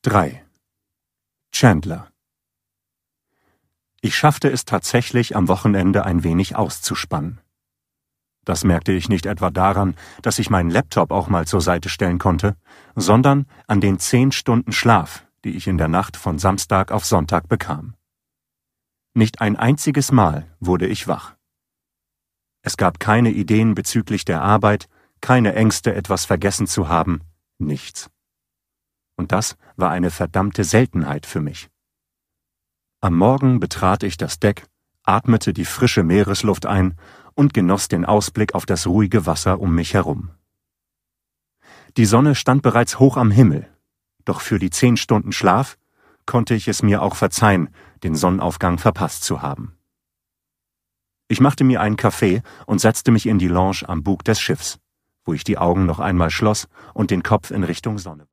3. Chandler. Ich schaffte es tatsächlich, am Wochenende ein wenig auszuspannen. Das merkte ich nicht etwa daran, dass ich meinen Laptop auch mal zur Seite stellen konnte, sondern an den 10 Stunden Schlaf, die ich in der Nacht von Samstag auf Sonntag bekam. Nicht ein einziges Mal wurde ich wach. Es gab keine Ideen bezüglich der Arbeit, keine Ängste, etwas vergessen zu haben, nichts. Und das war eine verdammte Seltenheit für mich. Am Morgen betrat ich das Deck, atmete die frische Meeresluft ein und genoss den Ausblick auf das ruhige Wasser um mich herum. Die Sonne stand bereits hoch am Himmel, doch für die 10 Stunden Schlaf konnte ich es mir auch verzeihen, den Sonnenaufgang verpasst zu haben. Ich machte mir einen Kaffee und setzte mich in die Lounge am Bug des Schiffs, wo ich die Augen noch einmal schloss und den Kopf in Richtung Sonne